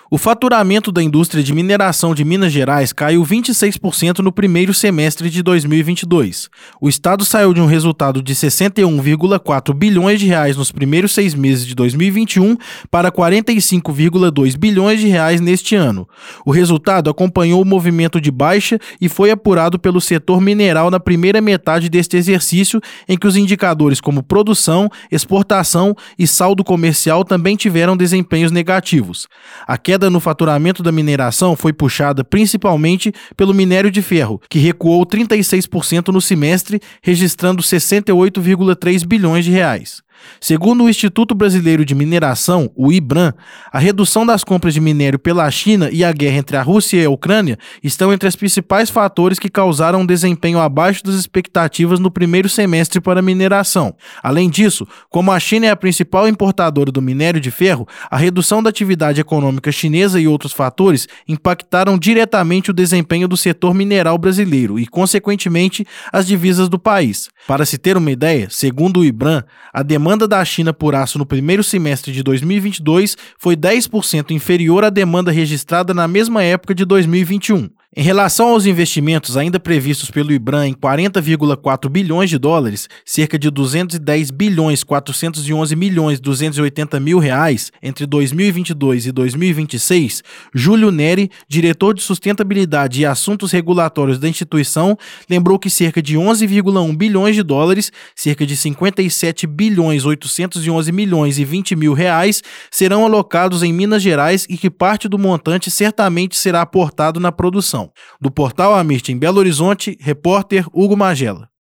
O faturamento da indústria de mineração de Minas Gerais caiu 26% no primeiro semestre de 2022. O estado saiu de um resultado de 61,4 bilhões de reais nos primeiros 6 meses de 2021 para 45,2 bilhões de reais neste ano. O resultado acompanhou o movimento de baixa e foi apurado pelo setor mineral na primeira metade deste exercício, em que os indicadores como produção, exportação e saldo comercial também tiveram desempenhos negativos. A queda no faturamento da mineração foi puxada principalmente pelo minério de ferro, que recuou 36% no semestre, registrando 68,3 bilhões de reais. Segundo o Instituto Brasileiro de Mineração, o IBRAM, a redução das compras de minério pela China e a guerra entre a Rússia e a Ucrânia estão entre os principais fatores que causaram um desempenho abaixo das expectativas no primeiro semestre para a mineração. Além disso, como a China é a principal importadora do minério de ferro, a redução da atividade econômica chinesa e outros fatores impactaram diretamente o desempenho do setor mineral brasileiro e, consequentemente, as divisas do país. Para se ter uma ideia, segundo o IBRAM, a demanda da China por aço no primeiro semestre de 2022 foi 10% inferior à demanda registrada na mesma época de 2021. Em relação aos investimentos ainda previstos pelo IBRAM em 40,4 bilhões de dólares, cerca de 210 bilhões 411 milhões 280 mil reais entre 2022 e 2026, Júlio Neri, diretor de sustentabilidade e assuntos regulatórios da instituição, lembrou que cerca de 11,1 bilhões de dólares, cerca de 57 bilhões 811 milhões e 20 mil reais, serão alocados em Minas Gerais e que parte do montante certamente será aportado na produção. Do Portal Amirte em Belo Horizonte, repórter Hugo Magela.